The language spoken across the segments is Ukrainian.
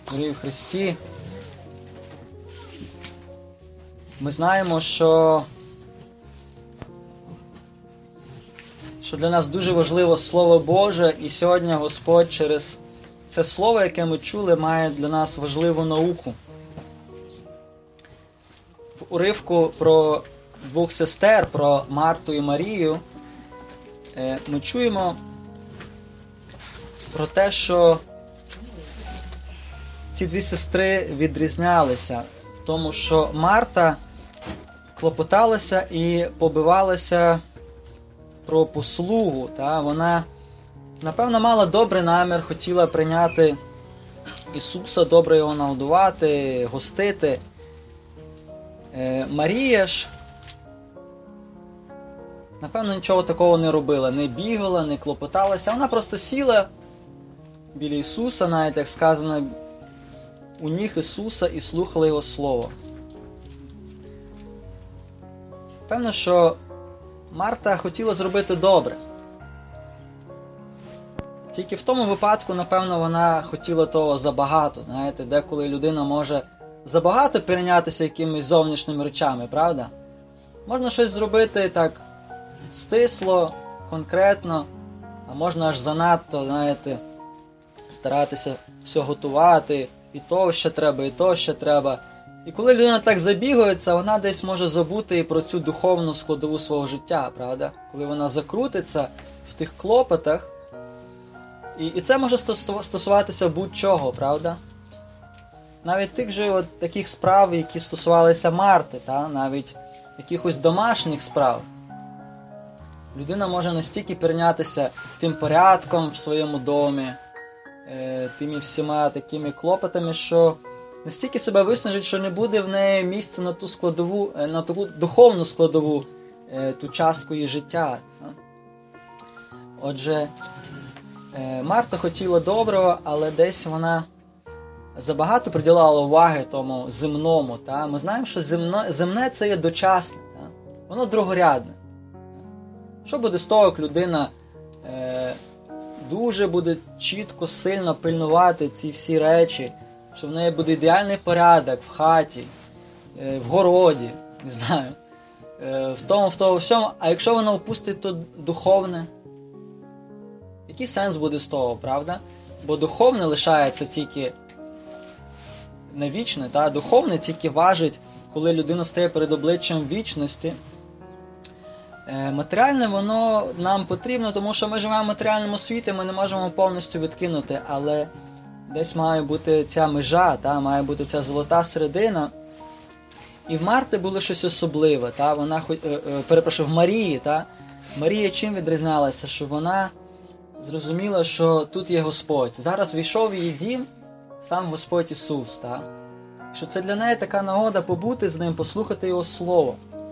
Дорогі в Христі, ми знаємо, що для нас дуже важливо Слово Боже, і сьогодні Господь через це Слово, яке ми чули, має для нас важливу науку. В уривку про двох сестер, про Марту і Марію, ми чуємо про те, що ці дві сестри відрізнялися в тому, що Марта клопоталася і побивалася про послугу. Вона, напевно, мала добрий намір, хотіла прийняти Ісуса, добре його нагодувати, гостити. Марія ж, напевно, нічого такого не робила, не бігала, не клопоталася. Вона просто сіла біля Ісуса, навіть, як сказано, у ніг Ісуса і слухала Його Слово. Певно, що Марта хотіла зробити добре. Тільки в тому випадку, напевно, вона хотіла того забагато. Знаєте, деколи людина може забагато перейнятися якимись зовнішніми речами, правда? Можна щось зробити так стисло, конкретно, а можна аж занадто, знаєте, старатися все готувати, і то ще треба, і то ще треба. І коли людина так забігається, вона десь може забути і про цю духовну складову свого життя, правда? Коли вона закрутиться в тих клопотах, і це може стосуватися будь-чого, правда? Навіть тих же таких справ, які стосувалися Марти, навіть якихось домашніх справ. Людина може настільки перейнятися тим порядком в своєму домі, тими всіма такими клопотами, що настільки себе виснажить, що не буде в неї місця на ту складову, на таку духовну складову, ту частку її життя. Отже, Марта хотіла доброго, але десь вона забагато приділяла уваги тому земному. Ми знаємо, що земне це є дочасне, воно другорядне. Що буде з того, як людина дуже буде чітко, сильно пильнувати ці всі речі, що в неї буде ідеальний порядок в хаті, в городі, не знаю, в тому всьому, а якщо вона опустить то духовне, який сенс буде з того, правда? Бо духовне лишається тільки не вічне, духовне тільки важить, коли людина стає перед обличчям вічності. Матеріальне воно нам потрібно, тому що ми живемо в матеріальному світі, ми не можемо повністю відкинути, але десь має бути ця межа, має бути ця золота середина. І в Марти було щось особливе, в Марії. Марія чим відрізнялася? Що вона зрозуміла, що тут є Господь. Зараз війшов в її дім сам Господь Ісус. Що це для неї така нагода побути з Ним, послухати Його Слово.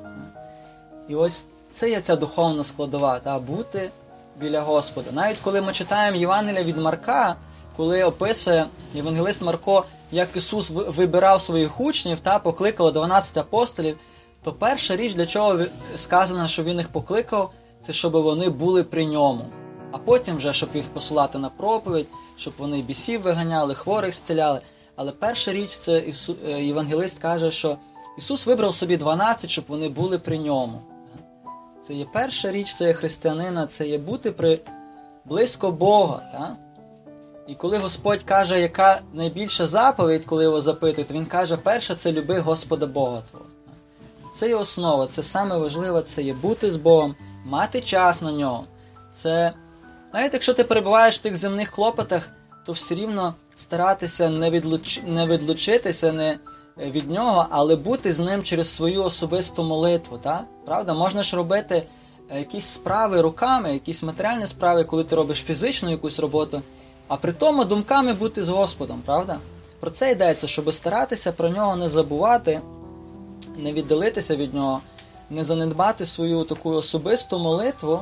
І ось це є ця духовна складова, бути біля Господа. Навіть коли ми читаємо Євангелія від Марка, коли описує євангелист Марко, як Ісус вибирав своїх учнів, покликав 12 апостолів, то перша річ, для чого сказано, що Він їх покликав, це щоб вони були при Ньому. А потім вже, щоб їх посилати на проповідь, щоб вони бісів виганяли, хворих зціляли. Але перша річ, це євангелист каже, що Ісус вибрав собі 12, щоб вони були при Ньому. Це є перша річ, це є християнина, це є бути близько Бога. І коли Господь каже, яка найбільша заповідь, коли його запитують, Він каже, перше, це люби Господа Бога твого. Це є основа, це саме важливе, це є бути з Богом, мати час на Нього. Це, навіть якщо ти перебуваєш в тих земних клопотах, то все рівно старатися не відлучитися від Нього, але бути з Ним через свою особисту молитву. Правда? Можна ж робити якісь справи руками, якісь матеріальні справи, коли ти робиш фізичну якусь роботу, а при тому думками бути з Господом, правда? Про це йдеться, щоб старатися про Нього не забувати, не віддалитися від Нього, не занедбати свою таку особисту молитву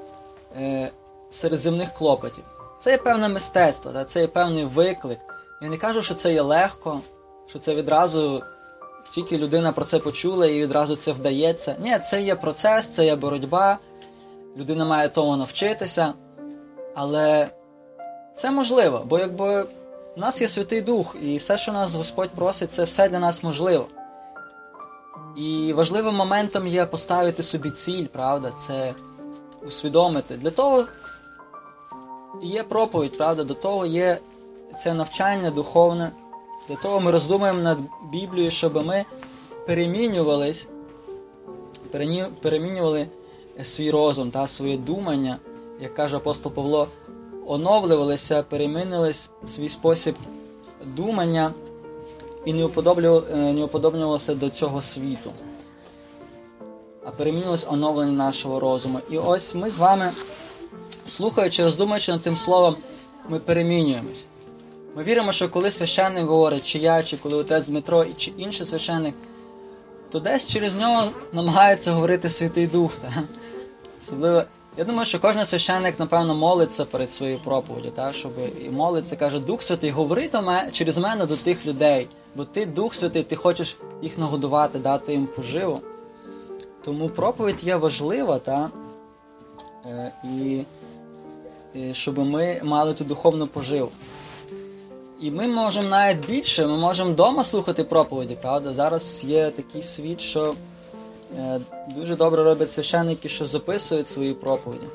серед земних клопотів. Це є певне мистецтво, це є певний виклик. Я не кажу, що це є легко, що це відразу тільки людина про це почула і відразу це вдається. Ні, це є процес, це є боротьба, людина має тому навчитися, але це можливо, бо якби У нас є Святий Дух, і все, що нас Господь просить, це все для нас можливо. І важливим моментом є поставити собі ціль, правда, це усвідомити. Для того є проповідь, правда, до того є це навчання духовне, для того ми роздумуємо над Біблією, щоб ми перемінювали свій розум та своє думання, як каже апостол Павло, оновлювалися, перемінювали свій спосіб думання і не уподоблювалися до цього світу, а перемінювалося оновлення нашого розуму. І ось ми з вами, слухаючи, роздумуючи над тим словом, ми перемінюємось. Ми віримо, що коли священник говорить, чи я, чи коли отець Дмитро, чи інший священник, то десь через нього намагається говорити Святий Дух. Особливо, я думаю, що кожен священник, напевно, молиться перед своєю проповіддю, щоб і молиться, каже, Дух Святий, говори через мене до тих людей, бо ти, Дух Святий, ти хочеш їх нагодувати, дати їм поживу. Тому проповідь є важлива, і щоб ми мали ту духовну поживу. І ми можемо навіть більше, ми можемо вдома слухати проповіді, правда? Зараз є такий світ, що дуже добре роблять священники, що записують свої проповіді.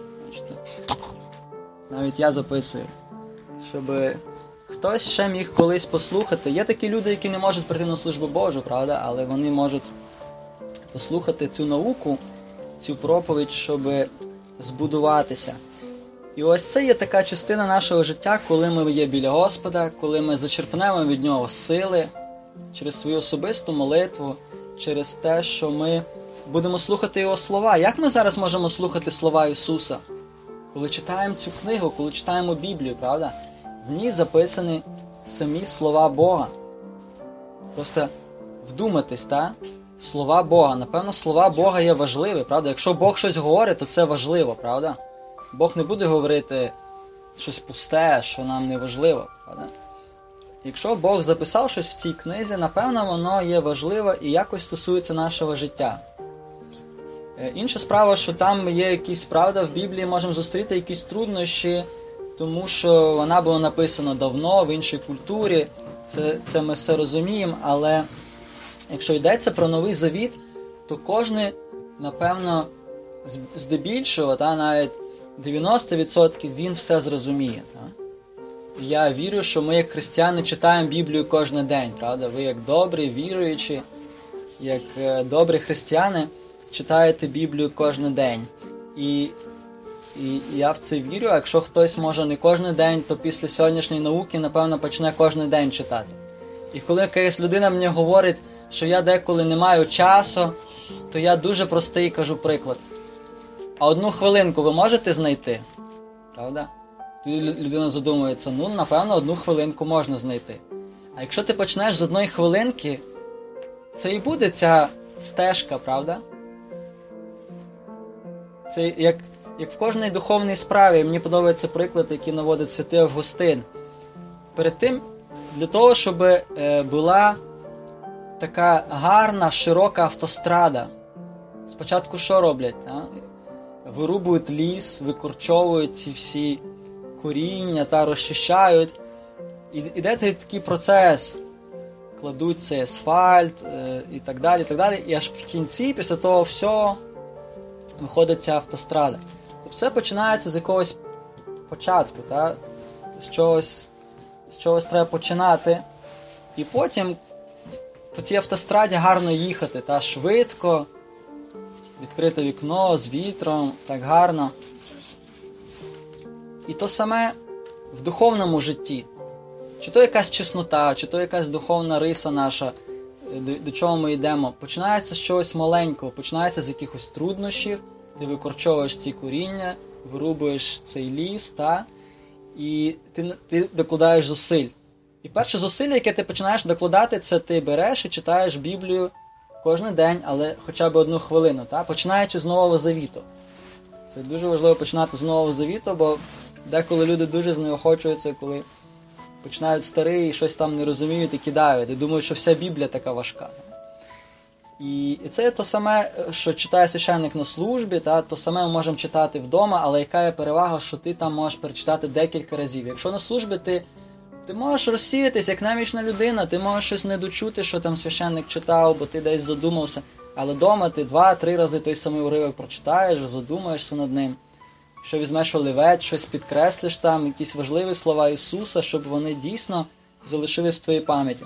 Навіть я записую, щоб хтось ще міг колись послухати. Є такі люди, які не можуть прийти на службу Божу, правда? Але вони можуть послухати цю науку, цю проповідь, щоб збудуватися. І ось це є така частина нашого життя, коли ми є біля Господа, коли ми зачерпнемо від Нього сили через свою особисту молитву, через те, що ми будемо слухати Його слова. Як ми зараз можемо слухати слова Ісуса? Коли читаємо цю книгу, коли читаємо Біблію, правда? В ній записані самі слова Бога. Просто вдуматись, слова Бога. Напевно, слова Бога є важливі, правда? Якщо Бог щось говорить, то це важливо, правда? Бог не буде говорити щось пусте, що нам не важливо, правда? Якщо Бог записав щось в цій книзі, напевно, воно є важливо і якось стосується нашого життя. Інша справа, що там є якісь, правда, в Біблії можемо зустріти якісь труднощі, тому що вона була написана давно, в іншій культурі, це ми все розуміємо, але якщо йдеться про Новий Завіт, то кожен, напевно, здебільшого, навіть 90% він все зрозуміє. Я вірю, що ми, як християни, читаємо Біблію кожен день, правда? Ви, як добрі, віруючі, як добрі християни, читаєте Біблію кожен день. І я в це вірю, а якщо хтось може не кожен день, то після сьогоднішньої науки, напевно, почне кожен день читати. І коли якась людина мені говорить, що я деколи не маю часу, то я дуже простий кажу приклад. А 1 хвилинку ви можете знайти? Правда? Тоді людина задумується, напевно, 1 хвилинку можна знайти. А якщо ти почнеш з 1 хвилинки, це і буде ця стежка, правда? Це як в кожній духовній справі. Мені подобається приклад, який наводить святий Августин. Перед тим, для того, щоб була така гарна, широка автострада, спочатку що роблять? Вирубують ліс, викорчовують ці всі коріння розчищають. Іде такий процес. Кладуть цей асфальт і так далі, і так далі. І аж в кінці, після того всього, виходить ця автострада. Тобто все починається з якогось початку. З чогось треба починати. І потім по цій автостраді гарно їхати. Швидко, відкрите вікно, з вітром, так гарно. І то саме в духовному житті. Чи то якась чеснота, чи то якась духовна риса наша, до чого ми йдемо. Починається з чогось маленького, починається з якихось труднощів, ти викорчовуєш ці коріння, вирубуєш цей ліс, і ти докладаєш зусиль. І перше зусилля, яке ти починаєш докладати, це ти береш і читаєш Біблію кожен день, але хоча б 1 хвилину, починаючи з Нового Завіту. Це дуже важливо починати з Нового Завіту, бо деколи люди дуже знеохочуються, коли починають старий і щось там не розуміють і кидають. І думають, що вся Біблія така важка. І це то саме, що читає священник на службі, то саме ми можемо читати вдома, але яка є перевага, що ти там можеш перечитати декілька разів. Якщо на службі ти Ти можеш розсіятись, як намічна людина, ти можеш щось не дочути, що там священник читав, бо ти десь задумався. Але вдома ти 2-3 рази той самий уривок прочитаєш, задумаєшся над ним. Якщо візьмеш олівець, щось підкреслиш там, якісь важливі слова Ісуса, щоб вони дійсно залишились в твоїй пам'яті.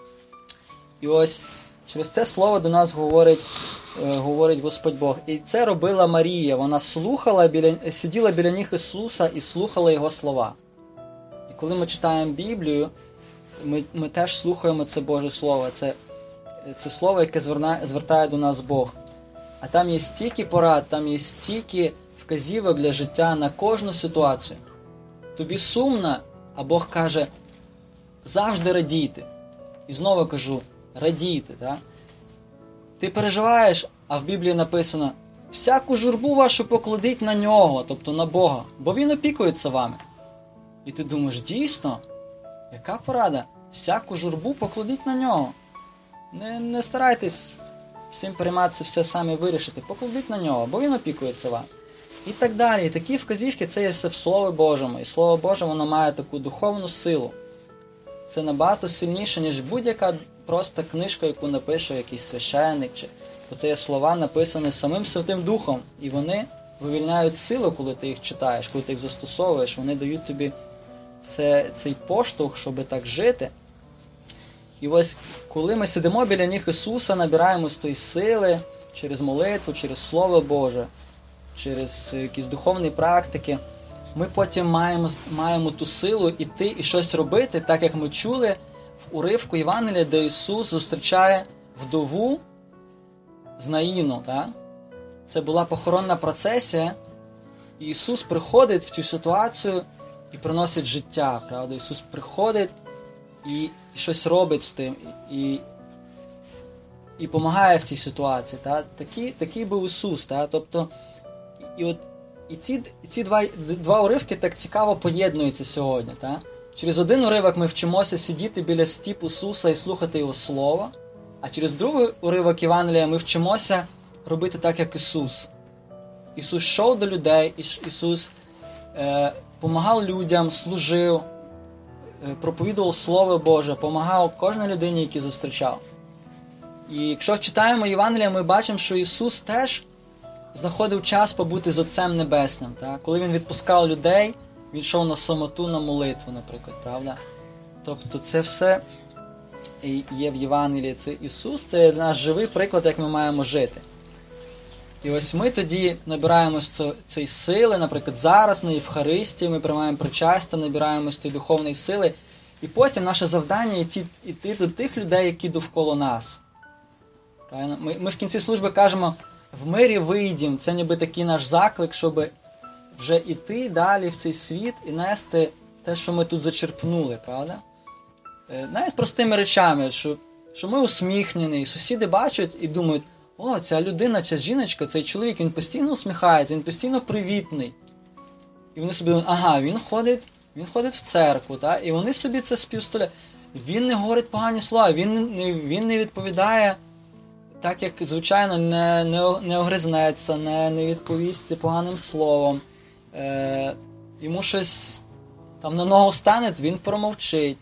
І ось через це слово до нас говорить Господь Бог. І це робила Марія. Вона сиділа біля ніг Ісуса і слухала Його слова. І коли ми читаємо Біблію, ми теж слухаємо це Боже Слово. Це слово, яке звертає до нас Бог. А там є стільки порад, там є стільки вказівок для життя на кожну ситуацію. Тобі сумно, а Бог каже, завжди радійте. І знову кажу, радійте. Так? Ти переживаєш, а в Біблії написано, всяку журбу вашу покладіть на Нього, тобто на Бога, бо Він опікується вами. І ти думаєш, дійсно? Яка порада? Всяку журбу покладіть на Нього. Не старайтесь всім перейматися, все самі вирішити. Покладіть на Нього, бо Він опікується вами. І так далі. І такі вказівки, це є все в Слові Божому. І Слово Боже, воно має таку духовну силу. Це набагато сильніше, ніж будь-яка просто книжка, яку напише якийсь священник. Бо це є слова, написані самим Святим Духом. І вони вивільняють силу, коли ти їх читаєш, коли ти їх застосовуєш. Вони дають тобі цей поштовх, щоб так жити. І ось, коли ми сидимо біля ніг Ісуса, набираємось тої сили через молитву, через Слово Боже, через якісь духовні практики, ми потім маємо ту силу іти і щось робити, так як ми чули в уривку Євангелія, де Ісус зустрічає вдову з Наїну. Так? Це була похоронна процесія, і Ісус приходить в цю ситуацію і приносить життя. Правда? Ісус приходить і щось робить з тим, і допомагає в цій ситуації. Так? Такий був Ісус. Так? Тобто, і ці два уривки так цікаво поєднуються сьогодні. Так? Через один уривок ми вчимося сидіти біля стіп Ісуса і слухати Його Слово, а через другий уривок Євангелія ми вчимося робити так, як Ісус. Ісус йшов до людей, Ісус помагав людям, служив, проповідував Слово Боже, допомагав кожній людині, яку зустрічав. І якщо читаємо Євангелія, ми бачимо, що Ісус теж знаходив час побути з Отцем Небесним. Так? Коли Він відпускав людей, Він йшов на самоту, на молитву, наприклад. Правда? Тобто це все є в Євангелії. Це Ісус, це наш живий приклад, як ми маємо жити. І ось ми тоді набираємось цієї сили, наприклад, зараз на Євхаристії ми приймаємо причастя, набираємось цієї духовної сили. І потім наше завдання йти до тих людей, які довкола нас. Правильно? Ми в кінці служби кажемо, в мирі вийдім. Це ніби такий наш заклик, щоб вже йти далі в цей світ і нести те, що ми тут зачерпнули, правда? Навіть простими речами, що ми усміхнені, і сусіди бачать і думають, о, ця людина, ця жіночка, цей чоловік, він постійно усміхається, він постійно привітний. І вони собі думають, ага, він ходить в церкву, так? І вони собі це співставляють. Він не говорить погані слова, він не відповідає так, як, звичайно, не огризнеться, не відповість поганим словом. Йому щось там на ногу стане, він промовчить.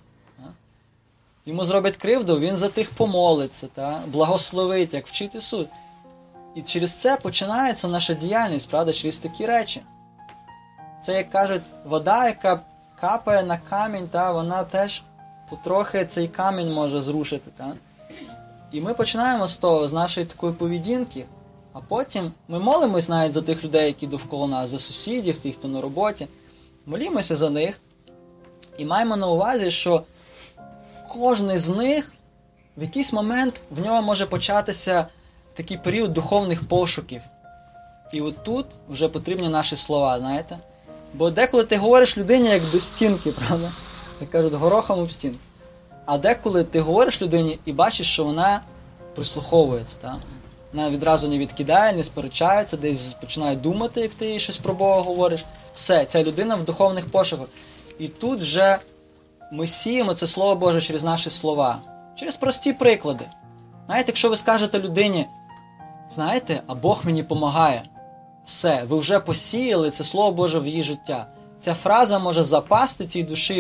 Йому зроблять кривду, він за тих помолиться, благословить, як вчить Ісус. І через це починається наша діяльність, правда, через такі речі. Це, як кажуть, вода, яка капає на камінь, вона теж потрохи цей камінь може зрушити. І ми починаємо з того, з нашої такої поведінки, а потім ми молимось навіть за тих людей, які довкола нас, за сусідів, тих, хто на роботі. Молімося за них і маємо на увазі, що кожен з них в якийсь момент в нього може початися такий період духовних пошуків. І от тут вже потрібні наші слова, знаєте. Бо деколи ти говориш людині як до стінки, правда? Як кажуть, горохом об стінку. А деколи ти говориш людині і бачиш, що вона прислуховується. Так? Вона відразу не відкидає, не сперечається, десь починає думати, як ти їй щось про Бога говориш. Все, ця людина в духовних пошуках. І тут вже ми сіємо це Слово Боже через наші слова. Через прості приклади. Знаєте, якщо ви скажете людині, знаєте, а Бог мені помагає. Все, ви вже посіяли це Слово Боже в її життя. Ця фраза може запасти цій душі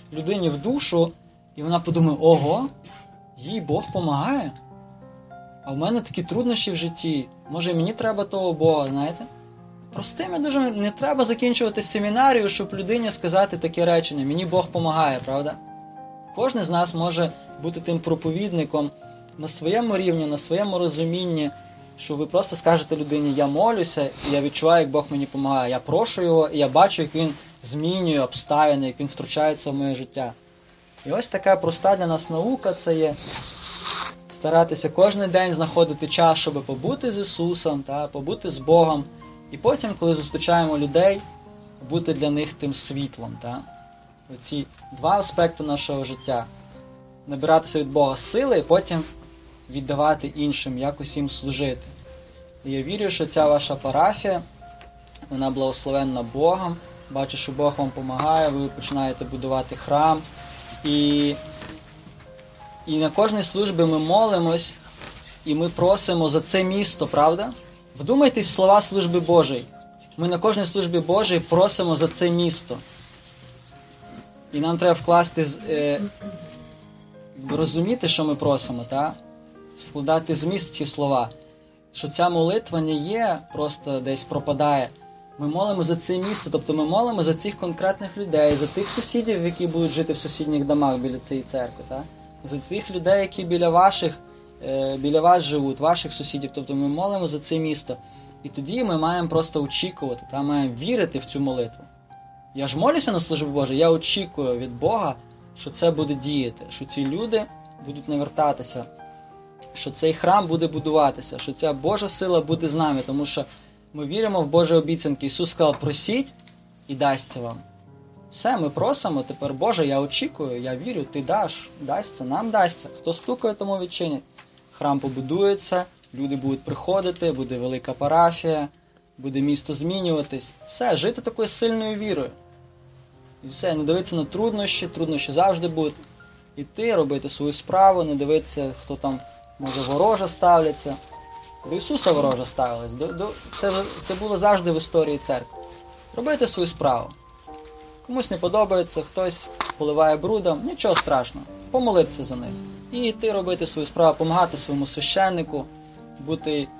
людині в душу, і вона подумає, ого, їй Бог допомагає. А в мене такі труднощі в житті. Може, і мені треба того Бога, знаєте? Простими дуже не треба закінчувати семінарію, щоб людині сказати таке речення. Мені Бог допомагає, правда? Кожен з нас може бути тим проповідником на своєму рівні, на своєму розумінні, що ви просто скажете людині, я молюся, і я відчуваю, як Бог мені допомагає. Я прошу його, і я бачу, як він змінює обставини, як він втручається в моє життя. І ось така проста для нас наука це є. Старатися кожен день знаходити час, щоб побути з Ісусом, побути з Богом. І потім, коли зустрічаємо людей, бути для них тим світлом. Оці два аспекти нашого життя. Набиратися від Бога сили і потім віддавати іншим, якось їм служити. І я вірю, що ця ваша парафія, вона благословенна Богом. Бачу, що Бог вам допомагає, ви починаєте будувати храм. І на кожній службі ми молимось, і ми просимо за це місто, правда? Вдумайтесь в слова служби Божої. Ми на кожній службі Божій просимо за це місто. І нам треба вкласти, розуміти, що ми просимо, вкладати зміст ці слова. Що ця молитва не є, просто десь пропадає. Ми молимо за це місто, тобто ми молимо за цих конкретних людей, за тих сусідів, які будуть жити в сусідніх домах біля цієї церкви, за тих людей, які біля вас живуть, ваших сусідів. Тобто ми молимо за це місто. І тоді ми маємо просто очікувати, маємо вірити в цю молитву. Я ж молюся на службу Божу, я очікую від Бога, що це буде діяти, що ці люди будуть навертатися, що цей храм буде будуватися, що ця Божа сила буде з нами, тому що ми віримо в Божі обіцянки. Ісус сказав, просіть і дасться вам. Все, ми просимо, тепер, Боже, я очікую, я вірю, Ти даш, дасться, нам дасться. Хто стукає, тому відчинять. Храм побудується, люди будуть приходити, буде велика парафія, буде місто змінюватись. Все, жити такою сильною вірою. І все, не дивитися на труднощі завжди будуть. Іти, робити свою справу, не дивитися, хто там, може, вороже ставляться. До Ісуса вороже ставились. Це було завжди в історії церкви. Робити свою справу. Комусь не подобається, хтось поливає брудом, нічого страшного. Помолитися за них. І йти робити свою справу, допомагати своєму священнику, бути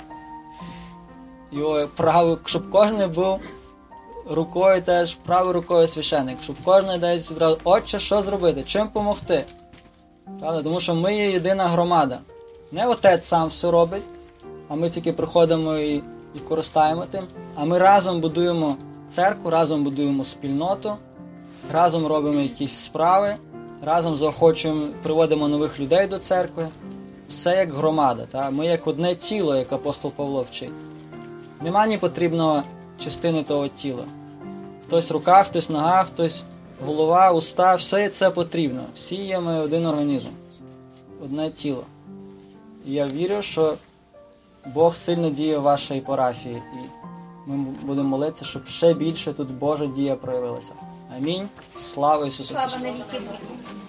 його правою, щоб кожен був рукою теж, правою рукою священник, щоб кожен десь відразу, отче, що зробити, чим допомогти. Правда? Тому що ми є єдина громада. Не отець сам все робить, а ми тільки приходимо і користаємо тим, а ми разом будуємо церкву, разом будуємо спільноту, разом робимо якісь справи, разом заохочуємо, приводимо нових людей до церкви. Все як громада. Ми як одне тіло, як апостол Павло вчить. Нема ні потрібного частини того тіла. Хтось рука, хтось нога, хтось голова, уста, все це потрібно. Всі є ми один організм, одне тіло. І я вірю, що Бог сильно діє в вашій парафії. І ми будемо молитися, щоб ще більше тут Божа дія проявилася. Амінь. Слава Ісусу Христу! Слава навіки Богу!